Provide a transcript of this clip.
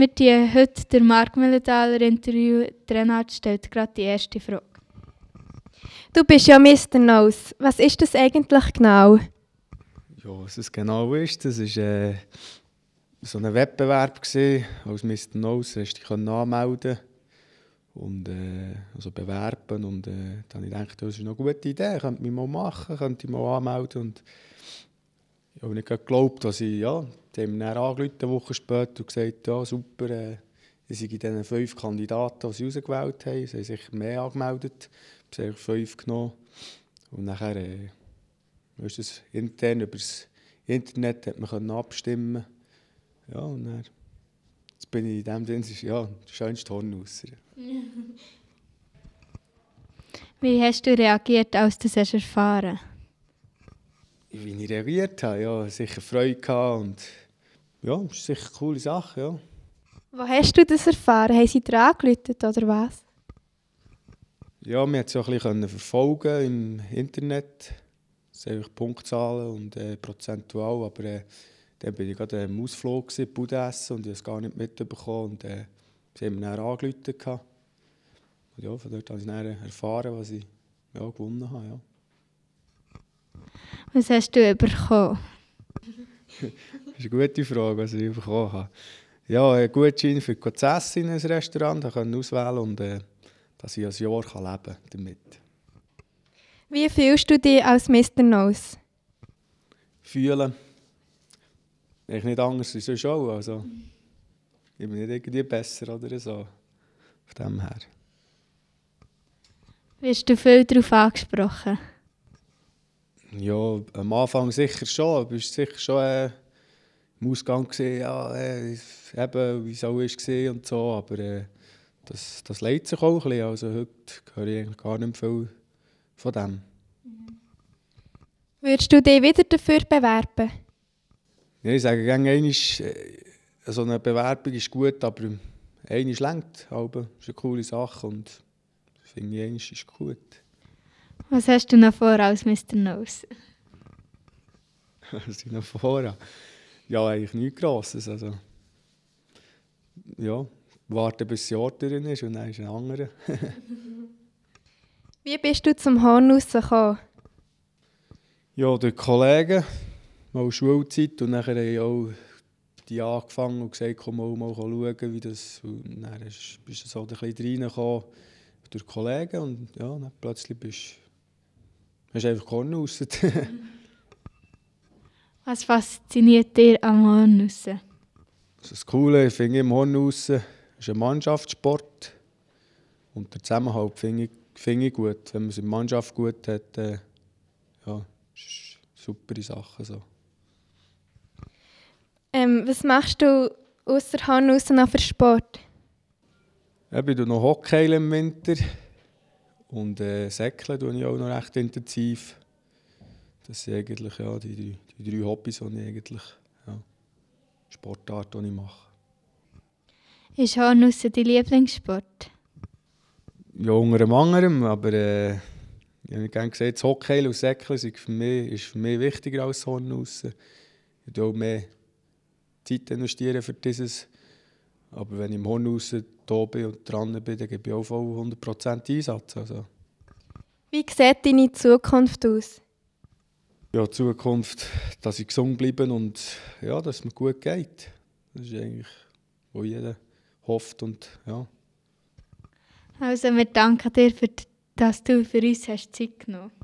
Wir die heute der Marc Müllenthaler Interview. Renat stellt gerade die erste Frage. Du bist ja Mr. Nose. Was ist das eigentlich genau? Ja, was es genau ist, das war so ein Wettbewerb gewesen. Als Mr. Nose hast du dich anmelden und also bewerben. Und dann habe ich gedacht, das ist eine gute Idee, könnte ich mal machen, könnte ich mal anmelden. Und ich habe nicht geglaubt, dass ich, ja, die haben mir dann angerufen, eine Woche später und gesagt, ja super, ich sei in diesen 5 Kandidaten, die sie ausgewählt haben. Sie haben sich mehr angemeldet, sie haben 5 genommen. Und nachher ist das intern über das Internet hat man abstimmen. Ja, und dann jetzt bin ich in dem Sinne, ja, der schönste Hornusser. Wie hast du reagiert, als du es erfahren hast? Wie ich reagiert habe, ja, sicher Freude gehabt und ja, das ist sicher eine coole Sache, ja. Wo hast du das erfahren? Haben sie dir angerufen oder was? Ja, man konnte es auch ein bisschen verfolgen im Internet. Das sind einfach Punktzahlen und prozentual, aber dann war ich gerade im Ausflug, Bude essen, und ich habe es gar nicht mitbekommen. Und sie haben mir dann angerufen. Und ja, von dort habe ich dann erfahren, was ich ja, gewonnen habe. Ja. Was hast du bekommen? Das ist eine gute Frage, was ich bekommen habe. Ja, einen Gutschein für zu essen in ein Restaurant, da können auswählen und dass ich ein Jahr leben kann damit. Wie fühlst du dich als Mr. Nose? Fühlen. Ich nicht anders als sonst auch. Also, ich bin nicht irgendwie besser oder so. Von dem her. Wirst du viel darauf angesprochen? Ja, am Anfang sicher schon. Aber es war sicher schon im Ausgang gesehen, ja, eben, wie so war und so. Aber das leidet sich auch ein bisschen. Also heute höre ich eigentlich gar nicht mehr viel von dem. Würdest du dich wieder dafür bewerben? Ja, ich sage gerne, so eine Bewerbung ist gut, aber einmal reicht. Das ist eine coole Sache und finde ich, einmal ist gut. Was hast du noch vor als Mr. Nose? Was ich noch vorhabe? Ja, eigentlich nichts Grosses. Also, ja, warten bis das Jahr drin ist und dann ist ein anderer. Wie bist du zum Hornus gekommen? Ja, durch Kollegen, mal Schulzeit und dann haben auch die angefangen und gesagt, komm mal schauen, wie das... Und dann bist du so ein bisschen reingekommen durch Kollegen und ja, dann plötzlich hast du einfach Hornus. Was fasziniert dir am Hornus? Das Coole finde ich im Hornus ist ein Mannschaftssport und der Zusammenhalt finde ich gut. Wenn man es in der Mannschaft gut hat, ja, ist eine super Sache. So. Was machst du ausser Hornus noch für Sport? Ich tue noch Hockey im Winter und Säckeln tue ich auch noch recht intensiv. Das sind eigentlich ja, die 3 Hobbys, die ich eigentlich, ja, Sportart, die ich mache. Ist Hornus dein Lieblingssport? Ja, unter anderem, aber ich habe gerne gesagt, das Hockey und Säckeln ist für mich wichtiger als das Hornus. Ich investiere auch mehr Zeit investieren für dieses. Aber wenn ich im Hornus da bin und dran bin, dann gebe ich auch voll 100% Einsatz. Also. Wie sieht deine Zukunft aus? Ja, die Zukunft, dass ich gesund bleibe und ja, dass es mir gut geht. Das ist eigentlich, wo jeder hofft und ja. Also wir danken dir, dass du für uns Zeit genommen hast.